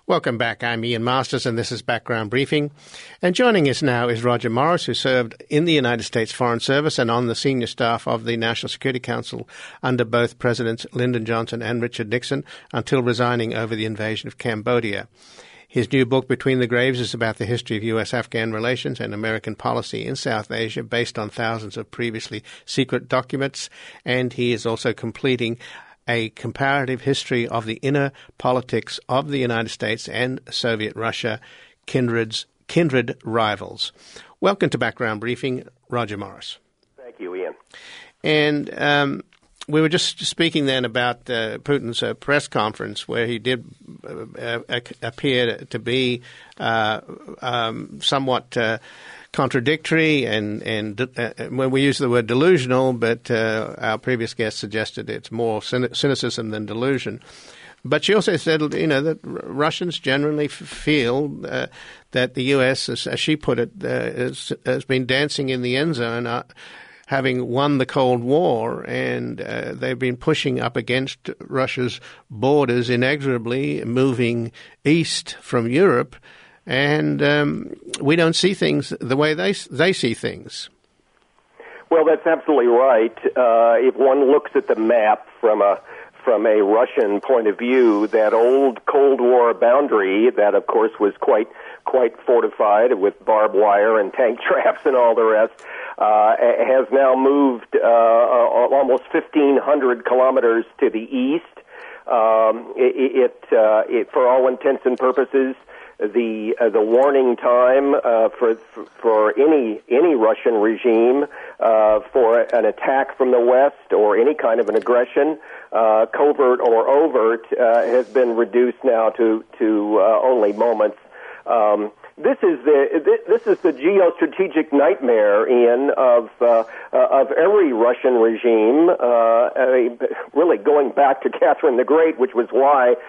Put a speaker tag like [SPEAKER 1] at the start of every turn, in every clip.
[SPEAKER 1] Welcome back. I'm Ian Masters, and this is Background Briefing. And joining us now is Roger Morris, who served in the United States Foreign Service and on the senior staff of the National Security Council under both Presidents Lyndon Johnson and Richard Nixon until resigning over the invasion of Cambodia. His new book, Between the Graves, is about the history of U.S.-Afghan relations and American policy in South Asia based on thousands of previously secret documents, and he is also completing a comparative history of the inner politics of the United States and Soviet Russia, kindred rivals. Welcome to Background Briefing, Roger Morris.
[SPEAKER 2] Thank you, Ian.
[SPEAKER 1] And we were just speaking then about Putin's press conference, where he did appear to be somewhat contradictory, and when we use the word delusional, but our previous guest suggested it's more cynicism than delusion. But she also said, that Russians generally feel that the U.S., as she put it, has been dancing in the end zone, having won the Cold War, and they've been pushing up against Russia's borders inexorably, moving east from Europe. And we don't see things the way they see things.
[SPEAKER 2] Well, that's absolutely right. If one looks at the map from a Russian point of view, that old Cold War boundary that, of course, was quite fortified with barbed wire and tank traps and all the rest, has now moved almost 1,500 kilometers to the east. It, for all intents and purposes, the warning time for any Russian regime for an attack from the West or any kind of an aggression, covert or overt, has been reduced now to only moments. This is the geostrategic nightmare, Ian, of every Russian regime. Really going back to Catherine the Great, which was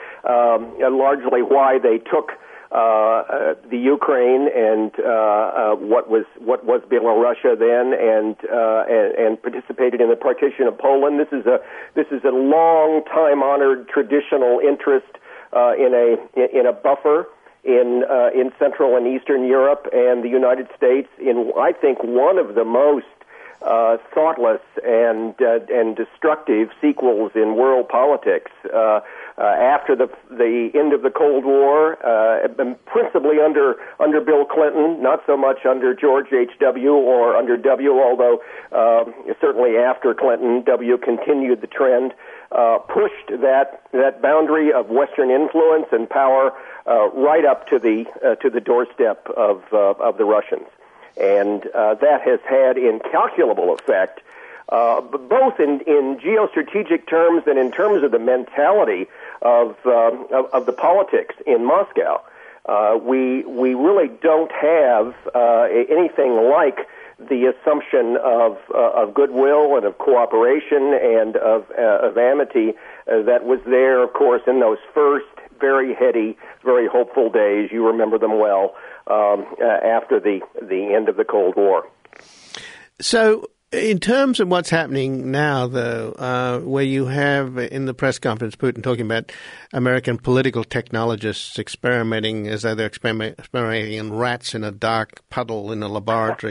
[SPEAKER 2] largely why they took the Ukraine and what was Belarusia then, and participated in the partition of Poland. This is a long time honored traditional interest in a buffer in Central and Eastern Europe and the United States, in I think one of the most thoughtless and destructive sequels in world politics. After the end of the Cold War, principally under Bill Clinton, not so much under George H.W. or under W., although certainly after Clinton, W. continued the trend, pushed that boundary of Western influence and power right up to the doorstep of the Russians. And that has had incalculable effect, both in geostrategic terms and in terms of the mentality of the politics in Moscow. We really don't have anything like the assumption of goodwill and of cooperation and of amity that was there, of course, in those first very heady, very hopeful days. You remember them well, after the end of the Cold War.
[SPEAKER 1] So, in terms of what's happening now, though, where you have in the press conference Putin talking about American political technologists experimenting as though they're experimenting in rats in a dark puddle in a laboratory,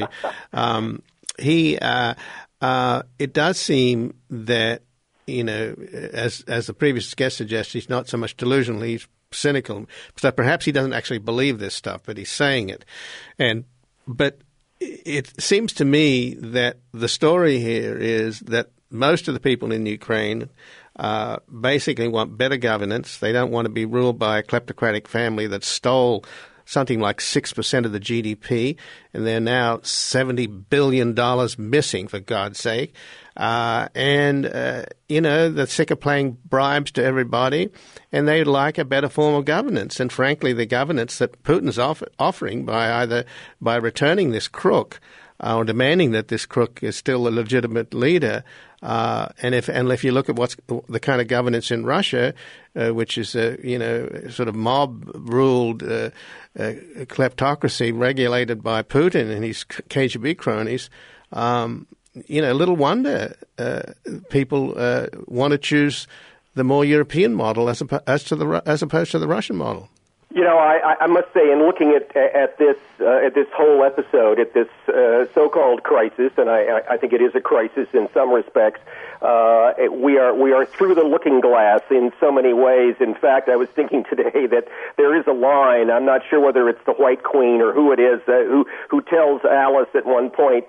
[SPEAKER 1] it does seem that, as the previous guest suggests, he's not so much delusional, he's cynical. So perhaps he doesn't actually believe this stuff, but he's saying it. But it seems to me that the story here is that most of the people in Ukraine basically want better governance. They don't want to be ruled by a kleptocratic family that stole something like 6% of the GDP, and they're now $70 billion missing, for God's sake. They're sick of paying bribes to everybody, and they'd like a better form of governance. And frankly, the governance that Putin's offering by returning this crook or demanding that this crook is still a legitimate leader, and if you look at what's the kind of governance in Russia, which is sort of mob-ruled kleptocracy regulated by Putin and his KGB cronies, little wonder people want to choose the more European model as opposed to the Russian model.
[SPEAKER 2] I must say, in looking at this whole episode, at this so-called crisis, and I think it is a crisis in some respects, we are through the looking glass in so many ways. In fact, I was thinking today that there is a line. I'm not sure whether it's the White Queen or who it is who tells Alice at one point,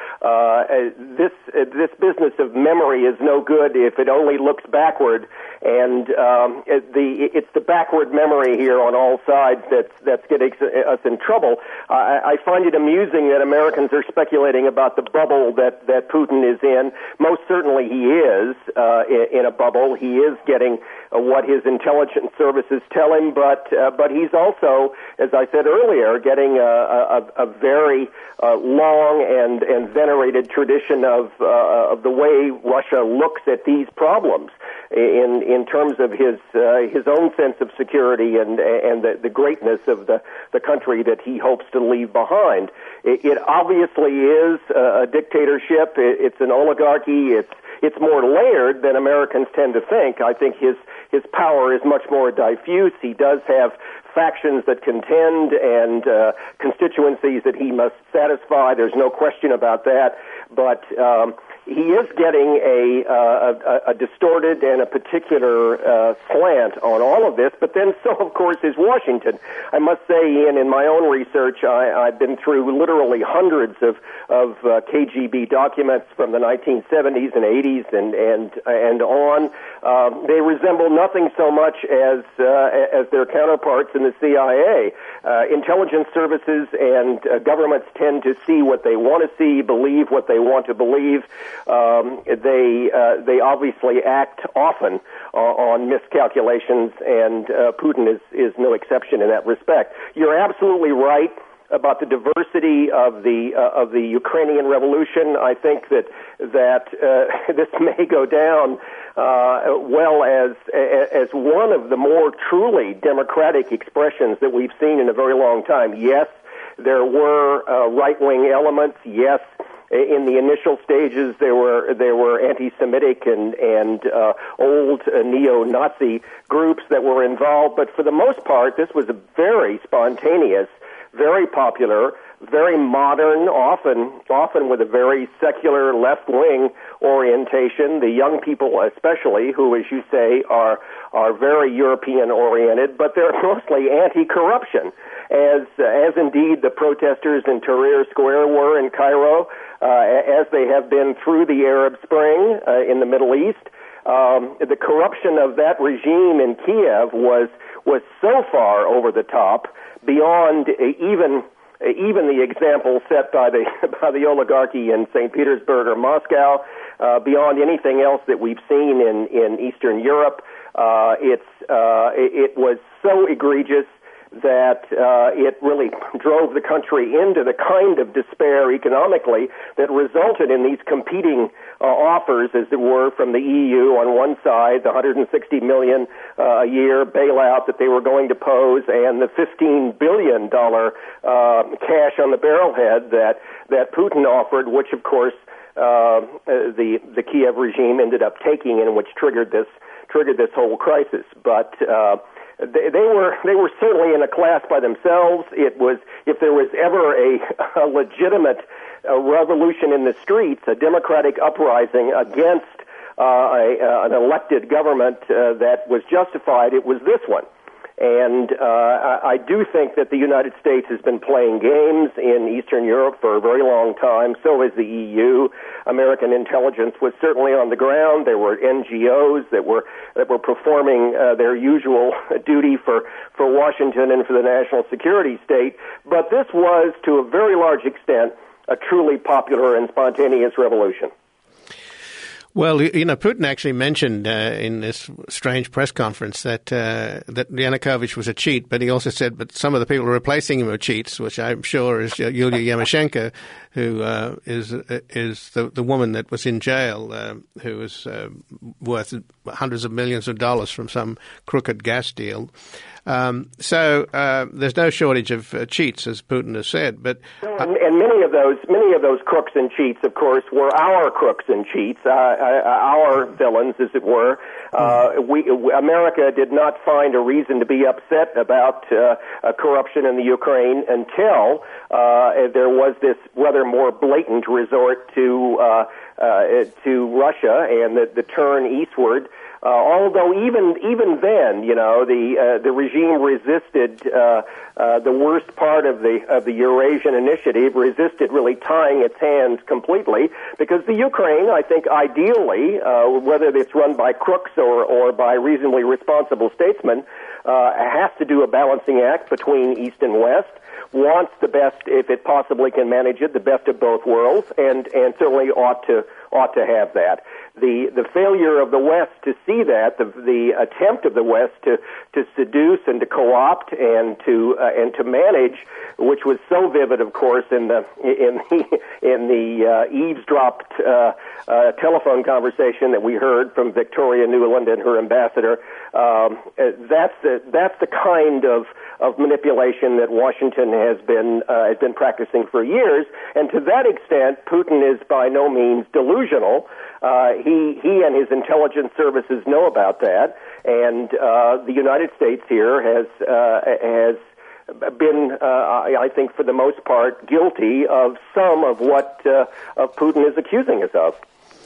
[SPEAKER 2] this business of memory is no good if it only looks backward, and it's the backward memory here on all sides that's getting us in trouble. I find it amusing that Americans are speculating about the bubble that Putin is in. Most certainly he is in a bubble. He is getting what his intelligence services tell him, but he's also, as I said earlier, getting a very long and venerated tradition of the way Russia looks at these problems in terms of his own sense of security and the greatness of the country that he hopes to leave behind. It obviously is a dictatorship. It's an oligarchy. It's more layered than Americans tend to think. I think his power is much more diffuse. He does have factions that contend and constituencies that he must satisfy. There's no question about that. But he is getting a distorted and a particular slant on all of this. But then so, of course, is Washington. I must say, Ian, in my own research, I've been through literally hundreds of KGB documents from the 1970s and 80s and on. They resemble nothing so much as their counterparts in the CIA. Intelligence services and governments tend to see what they want to see, believe what they want to believe. They obviously act often on miscalculations, and Putin is no exception in that respect. You're absolutely right about the diversity of the Ukrainian revolution. I think that this may go down well as one of the more truly democratic expressions that we've seen in a very long time. Yes, there were right-wing elements. Yes, in the initial stages, there were anti-Semitic and old neo-Nazi groups that were involved. But for the most part, this was a very spontaneous, very popular, very modern, often with a very secular left-wing orientation. The young people especially, who, as you say, are very European-oriented, but they're mostly anti-corruption, as indeed the protesters in Tahrir Square were in Cairo, as they have been through the Arab Spring in the Middle East. The corruption of that regime in Kiev was so far over the top, beyond even the example set by the oligarchy in St. Petersburg or Moscow, beyond anything else that we've seen in Eastern Europe. It was so egregious that it really drove the country into the kind of despair economically that resulted in these competing offers, as it were, from the EU on one side, the $160 million a year bailout that they were going to pose, and the $15 billion cash on the barrelhead that Putin offered, which, of course, the Kiev regime ended up taking, and which triggered this whole crisis. But they were certainly in a class by themselves. It was, if there was ever a legitimate revolution in the streets, a democratic uprising against an elected government that was justified, it was this one. And I do think that the United States has been playing games in Eastern Europe for a very long time. So has the EU. American intelligence was certainly on the ground. There were NGOs that were performing their usual duty for Washington and for the national security state. But this was, to a very large extent, a truly popular and spontaneous revolution.
[SPEAKER 1] Well, Putin actually mentioned in this strange press conference that Yanukovych was a cheat, but he also said, but some of the people replacing him are cheats, which I'm sure is Yulia Tymoshenko, who is the woman that was in jail, who was worth hundreds of millions of dollars from some crooked gas deal. So there's no shortage of cheats, as Putin has said. But
[SPEAKER 2] and many of those crooks and cheats, of course, were our crooks and cheats, our villains, as it were. America did not find a reason to be upset about corruption in the Ukraine until there was this rather more blatant resort to Russia and the turn eastward. Although even then, the regime resisted the worst part of the Eurasian initiative, resisted really tying its hands completely, because the Ukraine, I think, ideally, whether it's run by crooks or by reasonably responsible statesmen, has to do a balancing act between East and West. Wants the best, if it possibly can manage it, the best of both worlds, and certainly ought to have that. The failure of the West to see that, the attempt of the West to seduce and to co-opt and to manage, which was so vivid, of course, in the eavesdropped telephone conversation that we heard from Victoria Nuland and her ambassador. That's the kind of manipulation that Washington has been practicing for years, and to that extent, Putin is by no means delusional. He and his intelligence services know about that, and the United States here has been, I think, for the most part, guilty of some of what Putin is accusing us of.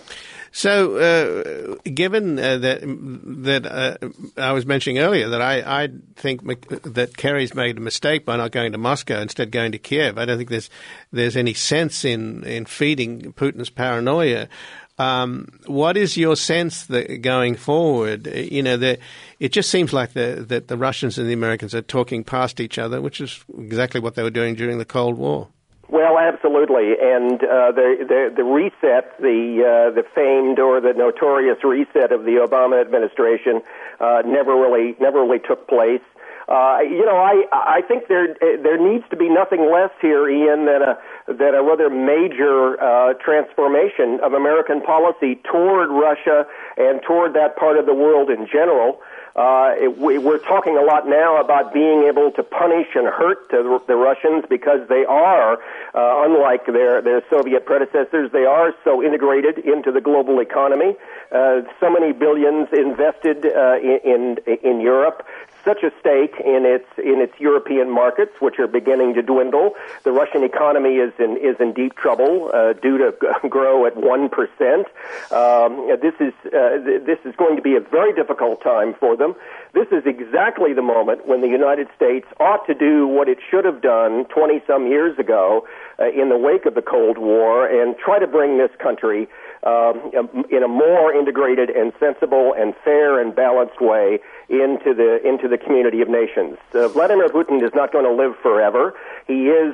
[SPEAKER 1] So, given that I was mentioning earlier that I think that Kerry's made a mistake by not going to Moscow, instead going to Kiev. I don't think there's any sense in feeding Putin's paranoia. What is your sense that going forward? It just seems like that the Russians and the Americans are talking past each other, which is exactly what they were doing during the Cold War.
[SPEAKER 2] Well, absolutely, and the reset, the famed or the notorious reset of the Obama administration, never really took place. I think there needs to be nothing less here, Ian, than a rather major transformation of American policy toward Russia and toward that part of the world in general. We're talking a lot now about being able to punish and hurt the Russians because they are, unlike their Soviet predecessors, they are so integrated into the global economy. So many billions invested in Europe. Such a stake in its European markets, which are beginning to dwindle. The Russian economy is in deep trouble, due to grow at 1%. This is going to be a very difficult time for them. This is exactly the moment when the United States ought to do what it should have done 20-some years ago in the wake of the Cold War and try to bring this country in a more integrated and sensible and fair and balanced way into the community of nations. Vladimir Putin is not going to live forever. He is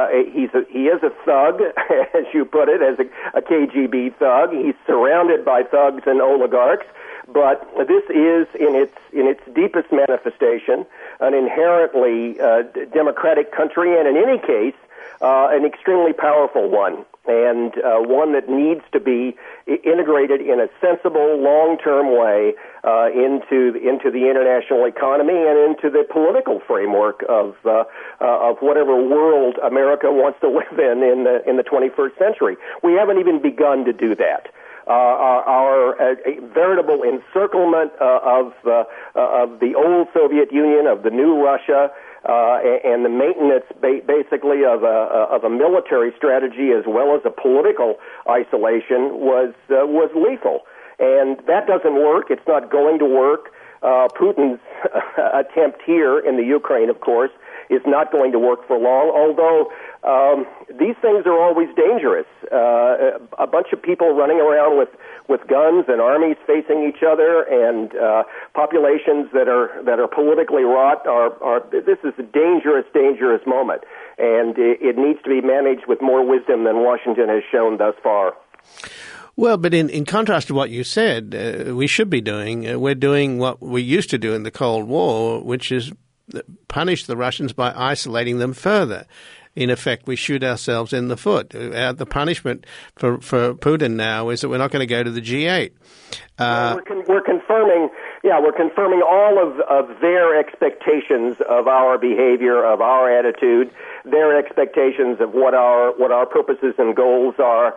[SPEAKER 2] a thug, as you put it, as a KGB thug. He's surrounded by thugs and oligarchs. But this is, in its deepest manifestation, an inherently democratic country, and in any case, an extremely powerful one, and one that needs to be integrated in a sensible, long-term way into the international economy and into the political framework of whatever world America wants to live in the 21st century. We haven't even begun to do that. Our veritable encirclement of the old Soviet Union, of the new Russia, and the maintenance basically of a military strategy as well as a political isolation was lethal. And that doesn't work. It's not going to work. Putin's attempt here in the Ukraine, of course, is not going to work for long, although these things are always dangerous. A bunch of people running around with guns and armies facing each other, and populations that are politically wrought this is a dangerous moment, and it needs to be managed with more wisdom than Washington has shown thus far.
[SPEAKER 1] Well, but in contrast to what you said, we should be doing, we're doing what we used to do in the Cold War, which is punish the Russians by isolating them further. In effect, we shoot ourselves in the foot. The punishment for Putin now is that we're not going to go to the G8.
[SPEAKER 2] We're confirming we're confirming all of their expectations of our behavior, of our attitude, their expectations of what our purposes and goals are.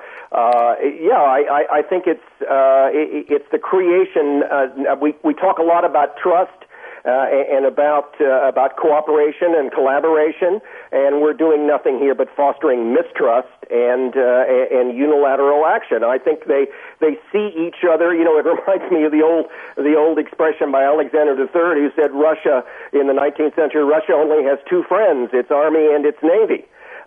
[SPEAKER 2] I think it's the creation. We talk a lot about trust. And about cooperation and collaboration, and we're doing nothing here but fostering mistrust and unilateral action. I think they see each other. You know, it reminds me of the old expression by Alexander III, who said Russia in the 19th century, Russia only has two friends: its army and its navy.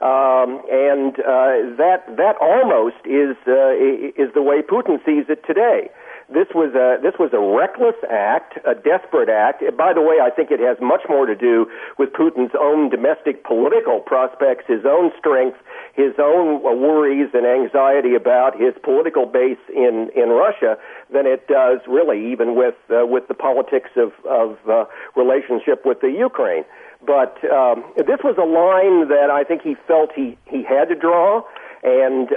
[SPEAKER 2] That almost is the way Putin sees it today. This was a reckless act, a desperate act. By the way, I think it has much more to do with Putin's own domestic political prospects, his own strength, his own worries and anxiety about his political base in Russia than it does really even with the politics of relationship with the Ukraine. But this was a line that I think he felt he had to draw. And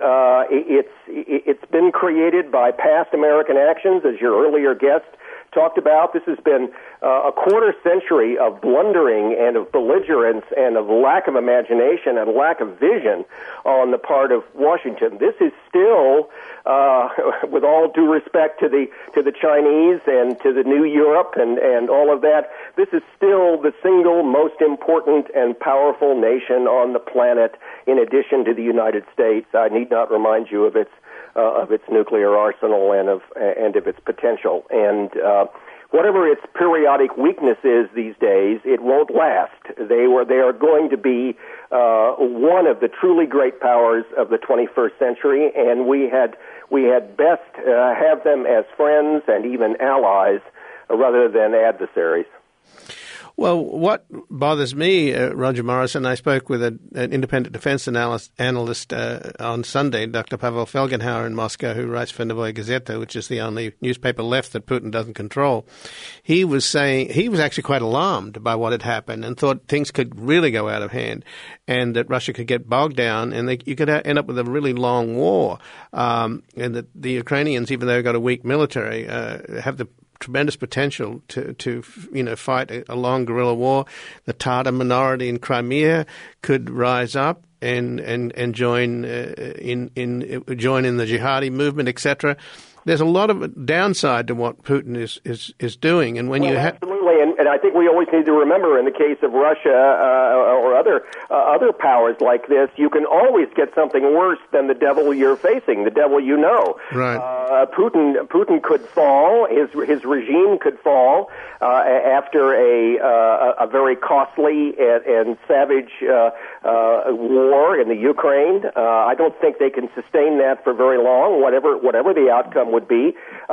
[SPEAKER 2] it's been created by past American actions, as your earlier guest talked about. This has been a quarter century of blundering and of belligerence and of lack of imagination and lack of vision on the part of Washington. This is still, with all due respect to the Chinese and to the New Europe and all of that, this is still the single most important and powerful nation on the planet, in addition to the United States. I need not remind you of its nuclear arsenal and of its potential. And whatever its periodic weakness is these days, it won't last. They are going to be one of the truly great powers of the 21st century, and we had best have them as friends and even allies rather than adversaries.
[SPEAKER 1] Well, what bothers me, Roger Morrison, I spoke with an independent defense analyst on Sunday, Dr. Pavel Felgenhauer in Moscow, who writes for Novoye Gazeta, which is the only newspaper left that Putin doesn't control. He was saying he was actually quite alarmed by what had happened and thought things could really go out of hand and that Russia could get bogged down and you could end up with a really long war. And that the Ukrainians, even though they've got a weak military, have the tremendous potential to fight a long guerrilla war. The Tatar minority in Crimea could rise up and join in the jihadi movement, etc. There's a lot of downside to what Putin is doing, and when
[SPEAKER 2] absolutely, and I think we always need to remember, in the case of Russia or other powers like this, you can always get something worse than the devil you're facing, the devil you know.
[SPEAKER 1] Right.
[SPEAKER 2] Putin could fall. His regime could fall after a very costly and savage war in the Ukraine. I don't think they can sustain that for very long, whatever the outcome would be.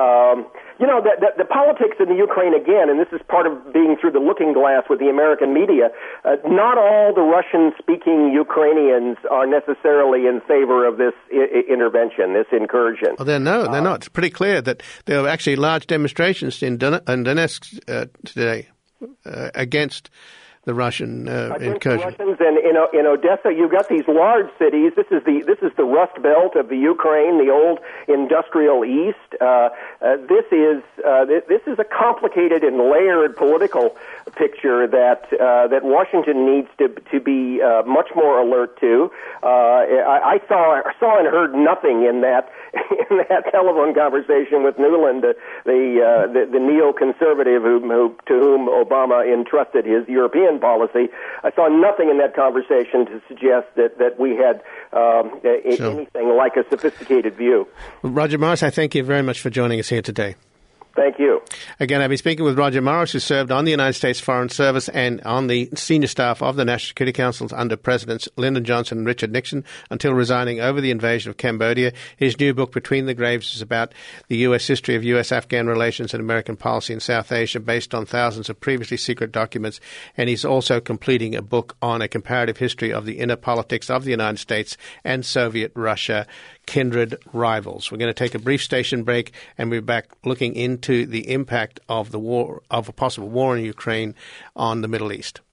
[SPEAKER 2] The politics in the Ukraine, again, and this is part of being through the looking glass with the American media, not all the Russian-speaking Ukrainians are necessarily in favor of this intervention, this incursion.
[SPEAKER 1] Well, they're not. It's pretty clear that there were actually large demonstrations in Donetsk today against the Russian incursion.
[SPEAKER 2] The Russians, and in Odessa, you've got these large cities. This is the Rust Belt of the Ukraine, the old industrial East. This is a complicated and layered political picture that Washington needs to be much more alert to. I saw and heard nothing in that telephone conversation with Nuland, the neoconservative to whom Obama entrusted his European policy. I saw nothing in that conversation to suggest that we had anything like a sophisticated view.
[SPEAKER 1] Well, Roger Morris, I thank you very much for joining us here today.
[SPEAKER 2] Thank you.
[SPEAKER 1] Again, I'll be speaking with Roger Morris, who served on the United States Foreign Service and on the senior staff of the National Security Council under Presidents Lyndon Johnson and Richard Nixon until resigning over the invasion of Cambodia. His new book, Between the Graves, is about the U.S. history of U.S.-Afghan relations and American policy in South Asia based on thousands of previously secret documents. And he's also completing a book on a comparative history of the inner politics of the United States and Soviet Russia, Kindred Rivals. We're going to take a brief station break and we're back looking into the impact of the war, of a possible war in Ukraine on the Middle East.